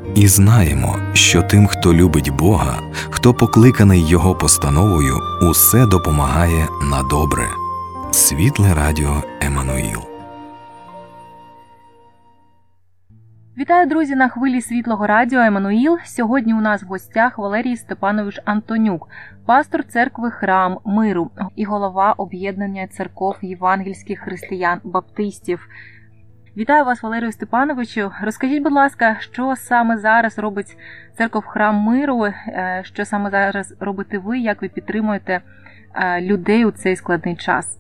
І знаємо, що тим, хто любить Бога, хто покликаний Його постановою, усе допомагає на добре. Світле радіо Еммануїл. Вітаю, друзі, на хвилі Світлого радіо Еммануїл. Сьогодні у нас в гостях Валерій Степанович Антонюк, пастор церкви Храм Миру і голова об'єднання церков євангельських християн-баптистів. Вітаю вас, Валерію Степановичу. Розкажіть, будь ласка, що саме зараз робить церков Храм Миру, що саме зараз робите ви, як ви підтримуєте людей у цей складний час?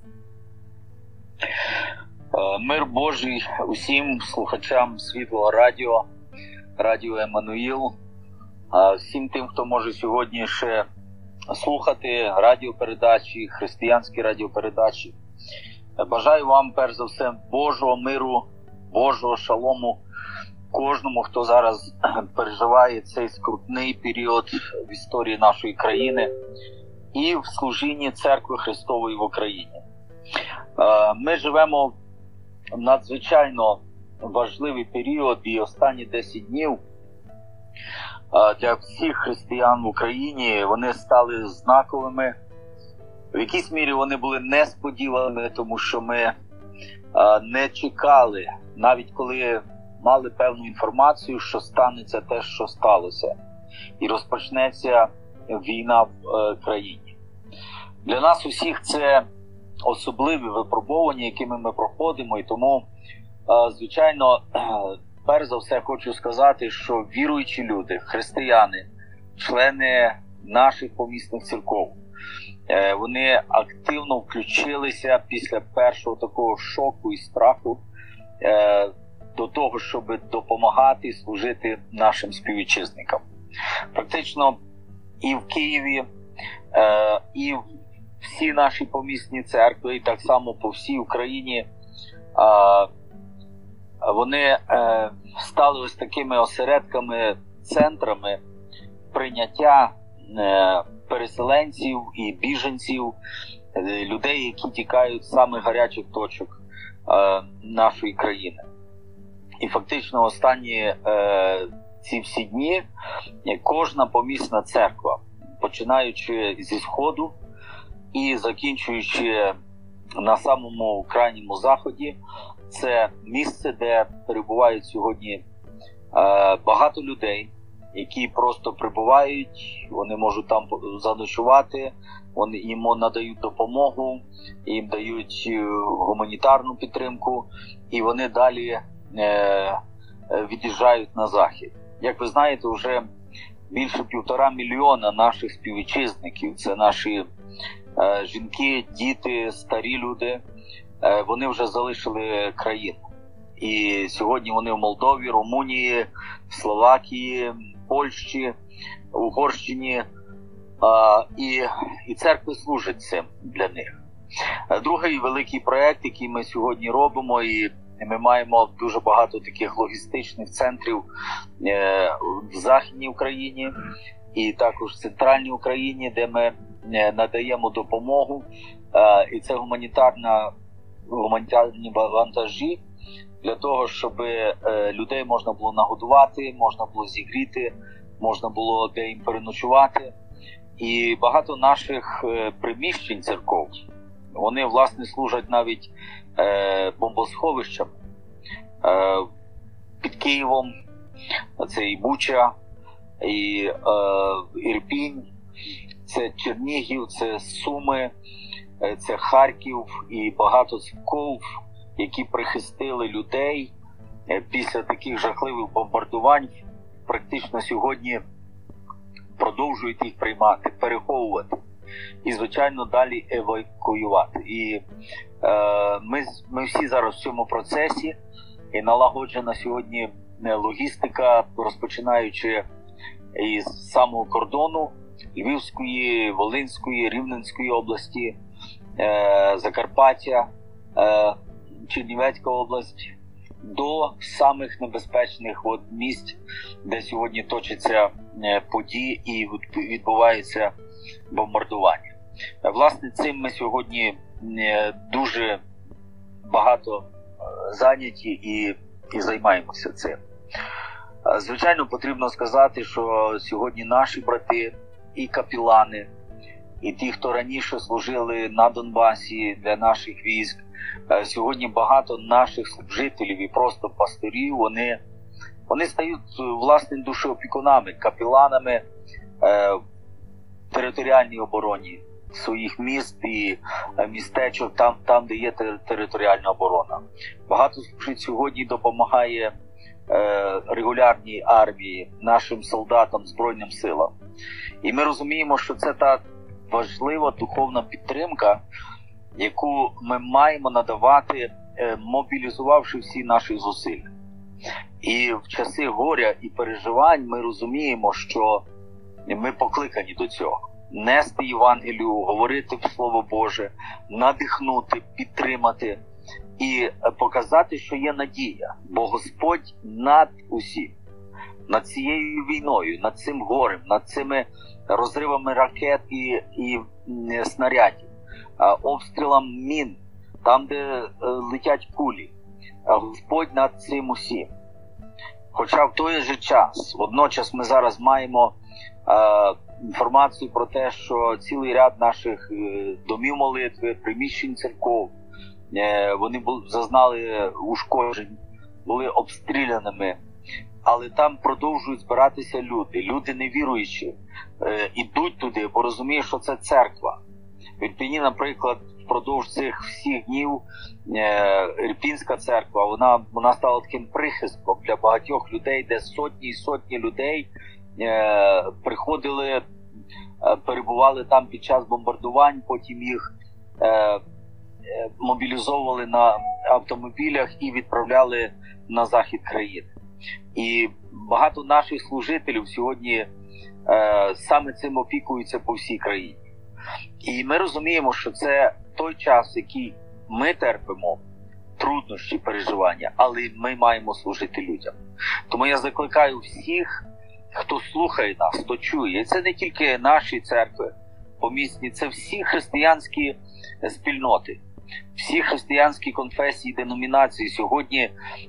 Мир Божий усім слухачам Світлого радіо, радіо Еммануїл, всім тим, хто може сьогодні ще слухати радіопередачі, християнські радіопередачі. Бажаю вам, перш за все, Божого миру, Божого шалому кожному, хто зараз переживає цей скрутний період в історії нашої країни і в служінні Церкви Христової в Україні. Ми живемо в надзвичайно важливий період, і останні 10 днів для всіх християн в Україні вони стали знаковими. В якійсь мірі вони були несподіваними, тому що ми не чекали, навіть коли мали певну інформацію, що станеться те, що сталося, і розпочнеться війна в країні. Для нас усіх це особливі випробування, якими ми проходимо, і тому, звичайно, перш за все хочу сказати, що віруючі люди, християни, члени наших помісних церков, вони активно включилися після першого такого шоку і страху до того, щоб допомагати і служити нашим співвітчизникам. Практично і в Києві, і в всі наші помісні церкви, і так само по всій Україні, вони стали ось такими осередками, центрами прийняття переселенців і біженців, людей, які тікають з самих гарячих точок нашої країни. І фактично останні ці всі дні кожна помісна церква, починаючи зі Сходу і закінчуючи на самому крайньому заході, це місце, де перебувають сьогодні багато людей, які просто прибувають, вони можуть там заночувати, їм надають допомогу, їм дають гуманітарну підтримку, і вони далі від'їжджають на захід. Як ви знаєте, вже більше 1,5 мільйона наших співвітчизників, це наші жінки, діти, старі люди, вони вже залишили країну. І сьогодні вони в Молдові, Румунії, Словакії, Польщі, Угорщині, і церкви служать цим для них. Другий великий проєкт, який ми сьогодні робимо, і ми маємо дуже багато таких логістичних центрів в Західній Україні і також в Центральній Україні, де ми надаємо допомогу. І це гуманітарні вантажі для того, щоб людей можна було нагодувати, можна було зігріти, можна було де їм переночувати. І багато наших приміщень церков, вони, власне, служать навіть бомбосховищем під Києвом. Це і Буча, і Ірпінь, це Чернігів, це Суми, це Харків і багато церков, які прихистили людей після таких жахливих бомбардувань, практично сьогодні продовжують їх приймати, переховувати і, звичайно, далі евакуювати. І ми всі зараз в цьому процесі, і налагоджена сьогодні логістика, розпочинаючи із самого кордону Львівської, Волинської, Рівненської області, Закарпаття, Чернівецька область, до самих небезпечних місць, де сьогодні точаться події і відбувається бомбардування. Власне, цим ми сьогодні дуже багато зайняті і займаємося цим. Звичайно, потрібно сказати, що сьогодні наші брати і капелани, і ті, хто раніше служили на Донбасі для наших військ, сьогодні багато наших служителів і просто пасторів, вони стають власним душеопікунами, капеланами в територіальній обороні своїх міст і містечок, там де є територіальна оборона. Багато служить сьогодні допомагає регулярній армії, нашим солдатам, Збройним силам. І ми розуміємо, що це та важлива духовна підтримка, яку ми маємо надавати, мобілізувавши всі наші зусилля. І в часи горя і переживань ми розуміємо, що ми покликані до цього. Нести Євангелію, говорити Слово Боже, надихнути, підтримати і показати, що є надія. Бо Господь над усім, над цією війною, над цим горем, над цими розривами ракет і снарядів, обстрілом мін, там, де летять кулі. Господь над цим усім. Хоча в той же час, водночас ми зараз маємо інформацію про те, що цілий ряд наших домів молитви, приміщень церков, вони зазнали ушкоджень, були обстріляними, але там продовжують збиратися люди. Люди невіруючі ідуть туди, бо розуміють, що це церква. В Ірпіні, наприклад, впродовж цих всіх днів Ірпінська церква, вона стала таким прихистком для багатьох людей, де сотні і сотні людей приходили, перебували там під час бомбардувань, потім їх мобілізовували на автомобілях і відправляли на захід країни. І багато наших служителів сьогодні саме цим опікуються по всій країні. І ми розуміємо, що це той час, який ми терпимо, труднощі, переживання, але ми маємо служити людям. Тому я закликаю всіх, хто слухає нас, хто чує. І це не тільки наші церкви помісні, це всі християнські спільноти, всі християнські конфесії, деномінації сьогодні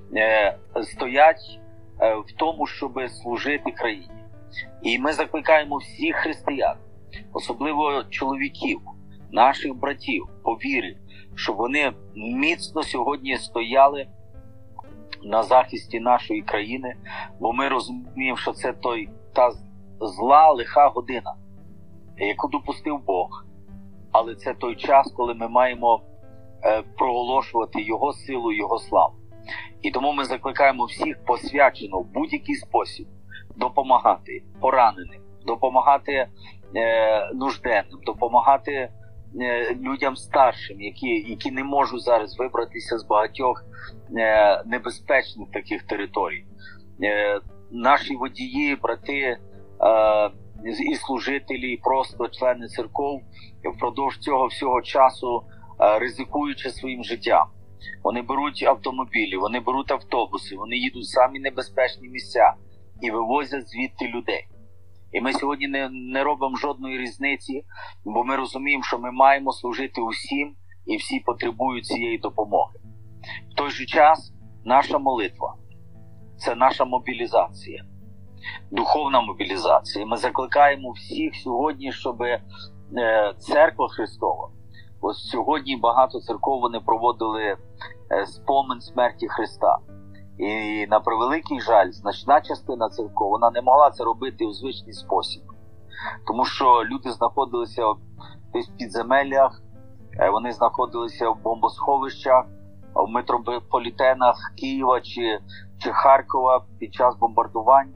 стоять в тому, щоб служити країні. І ми закликаємо всіх християн, особливо чоловіків, наших братів, по вірі, щоб вони міцно сьогодні стояли на захисті нашої країни, бо ми розуміємо, що це та зла, лиха година, яку допустив Бог. Але це той час, коли ми маємо проголошувати Його силу, Його славу. І тому ми закликаємо всіх посвячено в будь-який спосіб допомагати пораненим, допомагати нужденним, допомагати людям старшим, які не можуть зараз вибратися з багатьох небезпечних таких територій. Наші водії, брати і служителі, і просто члени церков впродовж цього всього часу, ризикуючи своїм життям, вони беруть автомобілі, вони беруть автобуси, вони їдуть в самі небезпечні місця і вивозять звідти людей. І ми сьогодні не робимо жодної різниці, бо ми розуміємо, що ми маємо служити усім, і всі потребують цієї допомоги. В той же час наша молитва – це наша мобілізація, духовна мобілізація. Ми закликаємо всіх сьогодні, щоб Церква Христова, ось сьогодні багато церков вони проводили спомин смерті Христа. І на превеликий жаль, значна частина церков, вона не могла це робити у звичний спосіб. Тому що люди знаходилися десь в підземеллях, вони знаходилися в бомбосховищах, в метрополітенах Києва чи Харкова під час бомбардувань.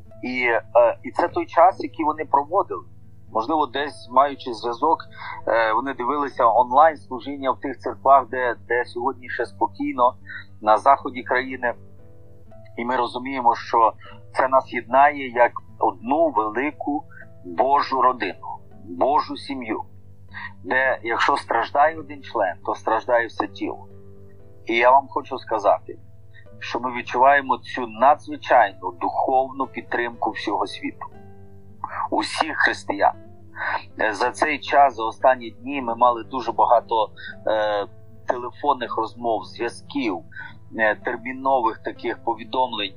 І це той час, який вони проводили. Можливо, десь маючи зв'язок, вони дивилися онлайн служіння в тих церквах, де сьогодні ще спокійно, на заході країни. І ми розуміємо, що це нас єднає як одну велику Божу родину, Божу сім'ю, де якщо страждає один член, то страждає все тіло. І я вам хочу сказати, що ми відчуваємо цю надзвичайну духовну підтримку всього світу, усіх християн. За цей час, за останні дні ми мали дуже багато телефонних розмов, зв'язків термінових таких повідомлень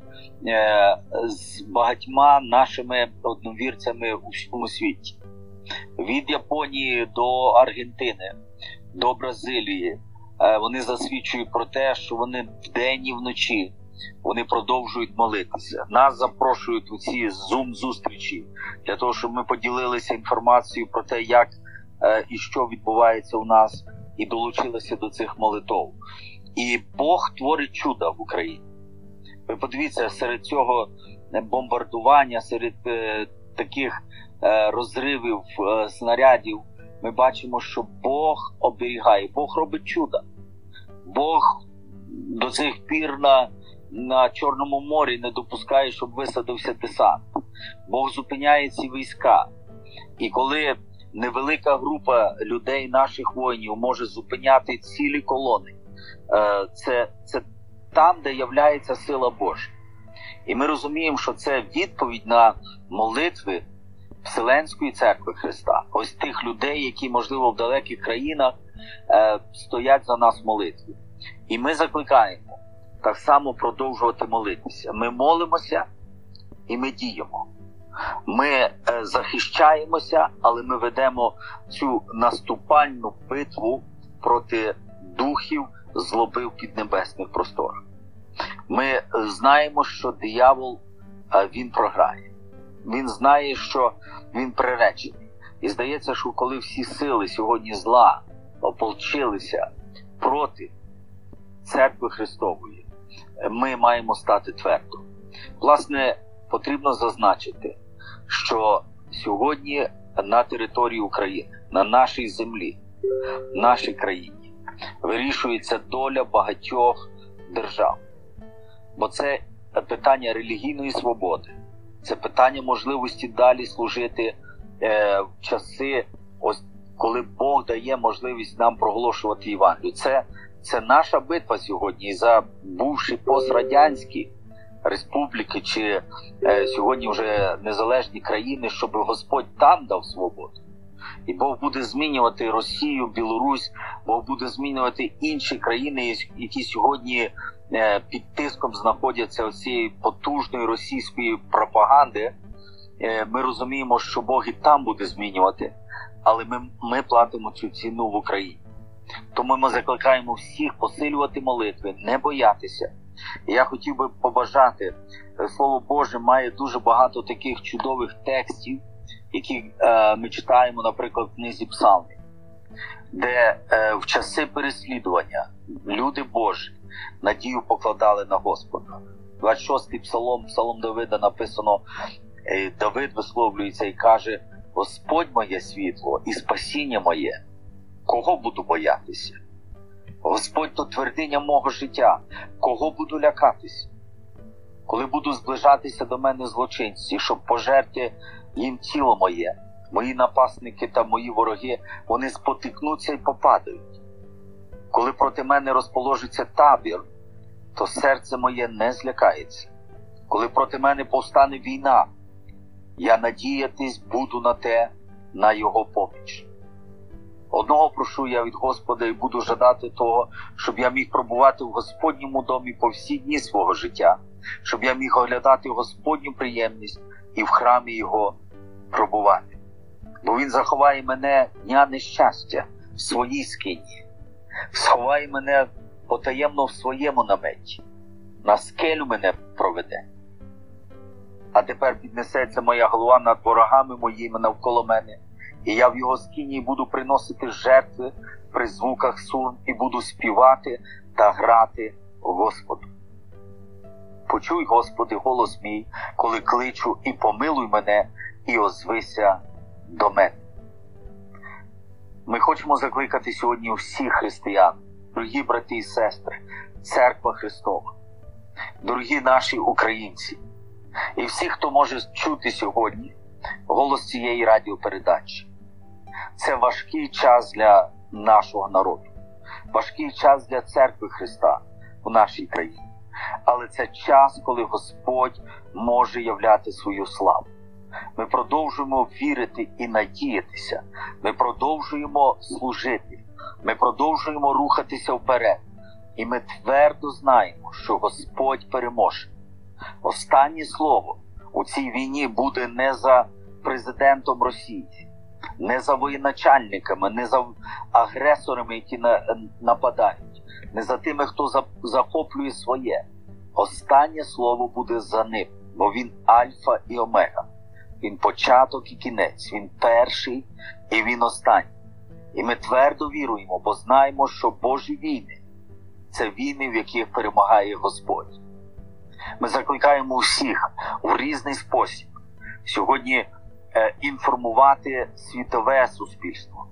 з багатьма нашими одновірцями у всьому світі. Від Японії до Аргентини, до Бразилії. Вони засвідчують про те, що вони вдень і вночі вони продовжують молитися. Нас запрошують у ці Zoom-зустрічі для того, щоб ми поділилися інформацією про те, як і що відбувається у нас, і долучилися до цих молитов. І Бог творить чуда в Україні. Ви подивіться, серед цього бомбардування, серед таких розривів снарядів, ми бачимо, що Бог оберігає, Бог робить чуда. Бог до цих пір на Чорному морі не допускає, щоб висадився десант. Бог зупиняє ці війська. І коли невелика група людей, наших воїнів, може зупиняти цілі колони, це там, де являється сила Божа. І ми розуміємо, що це відповідь на молитви Вселенської Церкви Христа. Ось тих людей, які, можливо, в далеких країнах стоять за нас в молитві. І ми закликаємо так само продовжувати молитися. Ми молимося і ми діємо. Ми захищаємося, але ми ведемо цю наступальну битву проти духів злоби в піднебесних просторах. Ми знаємо, що диявол, він програє. Він знає, що він приречений. І здається, що коли всі сили сьогодні зла ополчилися проти Церкви Христової, ми маємо стати твердо. Власне, потрібно зазначити, що сьогодні на території України, на нашій землі, в нашій країні вирішується доля багатьох держав. Бо це питання релігійної свободи, це питання можливості далі служити в часи, ось коли Бог дає можливість нам проголошувати Євангелію. Це наша битва сьогодні. І за бувші пострадянські республіки чи сьогодні вже незалежні країни, щоб Господь там дав свободу. І Бог буде змінювати Росію, Білорусь, Бог буде змінювати інші країни, які сьогодні під тиском знаходяться цієї потужної російської пропаганди. Ми розуміємо, що Бог і там буде змінювати, але ми платимо цю ціну в Україні. Тому ми закликаємо всіх посилювати молитви, не боятися. І я хотів би побажати, Слово Боже має дуже багато таких чудових текстів, які ми читаємо, наприклад, в книзі Псалмів, де в часи переслідування люди Божі надію покладали на Господа. 26-й псалом Давида написано, Давид висловлюється і каже: «Господь моє світло і спасіння моє, кого буду боятися? Господь то твердиня мого життя, кого буду лякатися? Коли буду зближатися до мене злочинці, щоб пожерти їм тіло моє, мої напасники та мої вороги, вони спотикнуться і попадають. Коли проти мене розположиться табір, то серце моє не злякається. Коли проти мене повстане війна, я надіятись буду на те, на його поміч. Одного прошу я від Господа і буду жадати того, щоб я міг пробувати в Господньому домі по всі дні свого життя, щоб я міг оглядати Господню приємність і в храмі його пробувати. Бо він заховає мене дня нещастя в своїй скині, сховає мене потаємно в своєму наметі, на скелю мене проведе. А тепер піднесеться моя голова над ворогами моїми навколо мене, і я в його скині буду приносити жертви при звуках сурм і буду співати та грати Господу. Почуй, Господи, голос мій, коли кличу, і помилуй мене, і озвися до мене. Ми хочемо закликати сьогодні всіх християн, дорогі брати і сестри, Церква Христова, дорогі наші українці, і всі, хто може чути сьогодні голос цієї радіопередачі. Це важкий час для нашого народу, важкий час для Церкви Христа в нашій країні. Але це час, коли Господь може являти свою славу. Ми продовжуємо вірити і надіятися. Ми продовжуємо служити. Ми продовжуємо рухатися вперед. І ми твердо знаємо, що Господь переможе. Останнє слово у цій війні буде не за президентом Росії, не за воєначальниками, не за агресорами, які нападають, не за тими, хто захоплює своє. Останнє слово буде за ним, бо він альфа і омега. Він початок і кінець, він перший і він останній. І ми твердо віруємо, бо знаємо, що Божі війни – це війни, в яких перемагає Господь. Ми закликаємо усіх в різний спосіб сьогодні інформувати світове суспільство,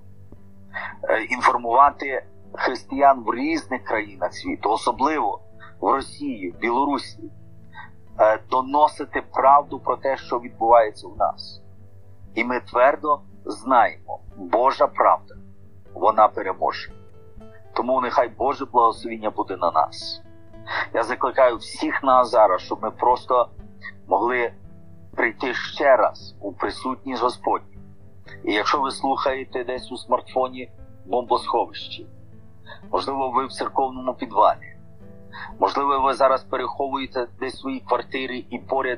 інформувати християн в різних країнах світу, особливо в Росії, в Білорусі, доносити правду про те, що відбувається в нас. І ми твердо знаємо, Божа правда, вона переможе. Тому нехай Боже благословіння буде на нас. Я закликаю всіх нас зараз, щоб ми просто могли прийти ще раз у присутність Господню. І якщо ви слухаєте десь у смартфоні бомбосховищі, можливо, ви в церковному підвалі, можливо, ви зараз переховуєте десь свої квартири і поряд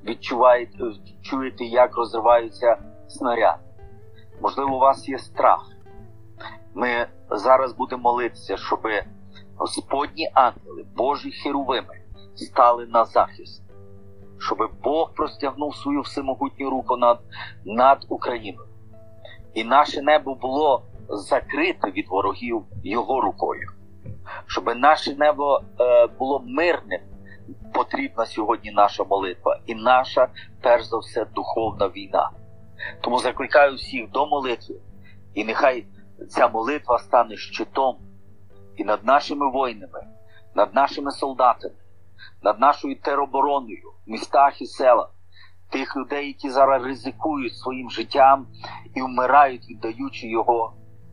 чуєте, як розриваються снаряди. Можливо, у вас є страх. Ми зараз будемо молитися, щоб Господні ангели, Божі херувими стали на захист. Щоб Бог простягнув свою всемогутню руку над Україною. І наше небо було закрите від ворогів Його рукою. Щоб наше небо було мирним, потрібна сьогодні наша молитва. І наша, перш за все, духовна війна. Тому закликаю всіх до молитви. І нехай ця молитва стане щитом і над нашими воїнами, над нашими солдатами, над нашою теробороною в містах і селах, тих людей, які зараз ризикують своїм життям і вмирають, віддаючи його.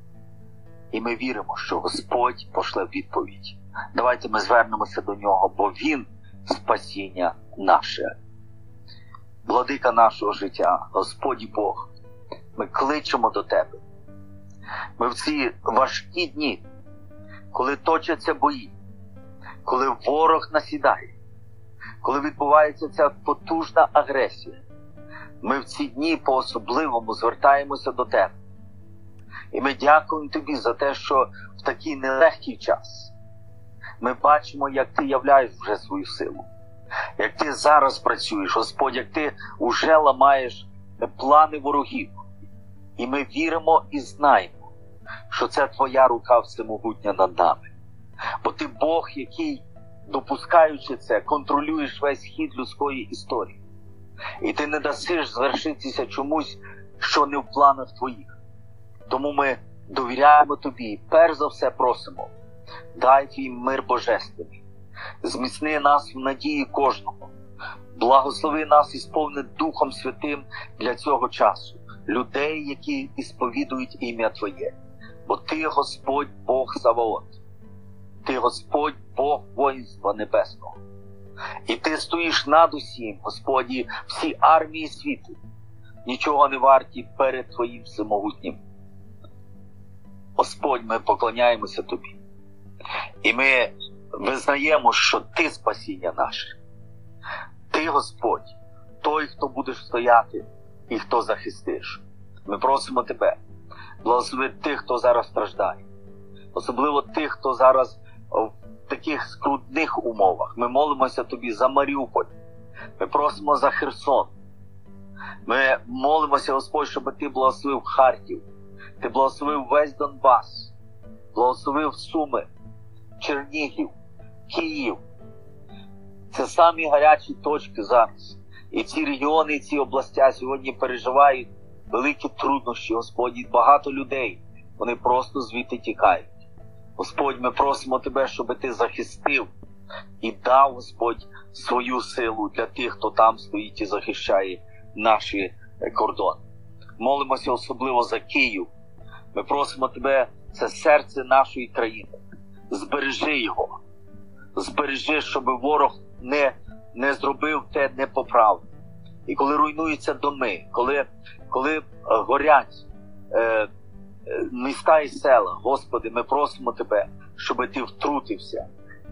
І ми віримо, що Господь пошле відповідь. Давайте ми звернемося до нього, бо Він спасіння наше. Владика нашого життя, Господь Бог, ми кличемо до Тебе. Ми в ці важкі дні, коли точаться бої, коли ворог насідає, коли відбувається ця потужна агресія, ми в ці дні по-особливому звертаємося до Тебе. І ми дякуємо Тобі за те, що в такий нелегкий час ми бачимо, як Ти являєш вже свою силу, як Ти зараз працюєш, Господь, як Ти вже ламаєш плани ворогів. І ми віримо і знаємо, що це Твоя рука всемогутня над нами. Бо Ти Бог, який, допускаючи це, контролюєш весь хід людської історії. І Ти не дасиш звершитися чомусь, що не в планах Твоїх. Тому ми довіряємо Тобі і перш за все просимо, дай Твій мир божественний, зміцни нас в надії кожного, благослови нас і сповни Духом Святим для цього часу, людей, які ісповідують ім'я Твоє. Бо Ти, Господь, Бог Саваот, Ти, Господь, Бог воїнства небесного. І Ти стоїш над усім, Господі, всі армії світу, нічого не варті перед Твоїм всемогутнім. Господь, ми поклоняємося Тобі. І ми визнаємо, що Ти спасіння наше. Ти, Господь, той, хто будеш стояти і хто захистиш. Ми просимо Тебе, благослови тих, хто зараз страждає. Особливо тих, хто зараз в таких скрутних умовах. Ми молимося Тобі за Маріуполь. Ми просимо за Херсон. Ми молимося, Господь, щоб Ти благословив Харків. Ти благословив весь Донбас. Благословив Суми, Чернігів, Київ. Це самі гарячі точки зараз. І ці регіони, і ці області сьогодні переживають великі труднощі, Господь, і багато людей. Вони просто звідти тікають. Господь, ми просимо Тебе, щоб Ти захистив і дав, Господь, свою силу для тих, хто там стоїть і захищає наші кордони. Молимося особливо за Київ. Ми просимо Тебе, це серце нашої країни. Збережи його. Збережи, щоб ворог не зробив те непоправне. І коли руйнуються доми, коли горять міста і села, Господи, ми просимо Тебе, щоб Ти втрутився,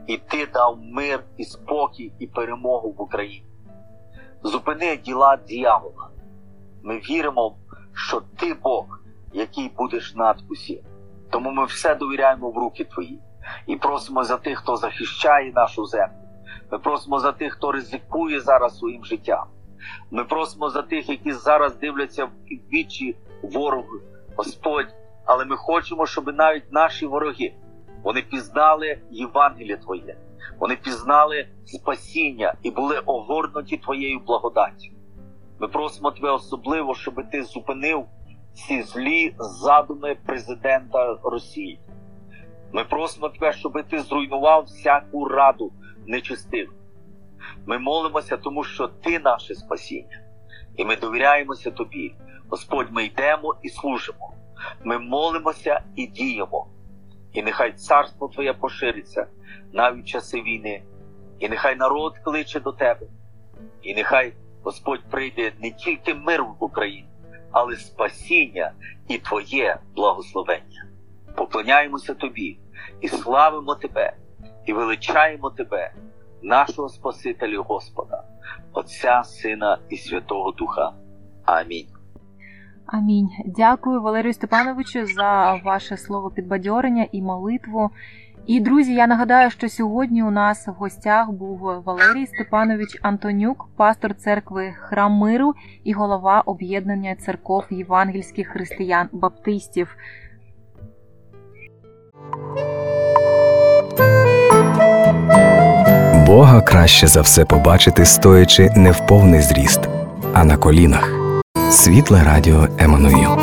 і Ти дав мир і спокій і перемогу в Україні. Зупини діла диявола. Ми віримо, що Ти Бог, який будеш над усім. Тому ми все довіряємо в руки Твої. І просимо за тих, хто захищає нашу землю. Ми просимо за тих, хто ризикує зараз своїм життям. Ми просимо за тих, які зараз дивляться в вічі ворогу, Господь. Але ми хочемо, щоб навіть наші вороги, вони пізнали Євангеліє Твоє. Вони пізнали спасіння і були огорнуті Твоєю благодаттю. Ми просимо Тебе особливо, щоб Ти зупинив ці злі задуми президента Росії. Ми просимо Тебе, щоб Ти зруйнував всяку раду нечистивих. Ми молимося, тому що Ти наше спасіння. І ми довіряємося Тобі. Господь, ми йдемо і служимо. Ми молимося і діємо. І нехай царство Твоє пошириться навіть в часи війни. І нехай народ кличе до Тебе. І нехай, Господь, прийде не тільки мир в Україні, але спасіння і Твоє благословення. Поклоняємося Тобі і славимо Тебе, і величаємо Тебе, нашого Спасителя Господа, Отця, Сина і Святого Духа. Амінь. Амінь. Дякую, Валерію Степановичу, за ваше слово підбадьорення і молитву. І, друзі, я нагадаю, що сьогодні у нас в гостях був Валерій Степанович Антонюк, пастор церкви Храм Миру і голова об'єднання церков євангельських християн-баптистів. Бога краще за все побачити, стоячи не в повний зріст, а на колінах. Світле радіо Еммануїл.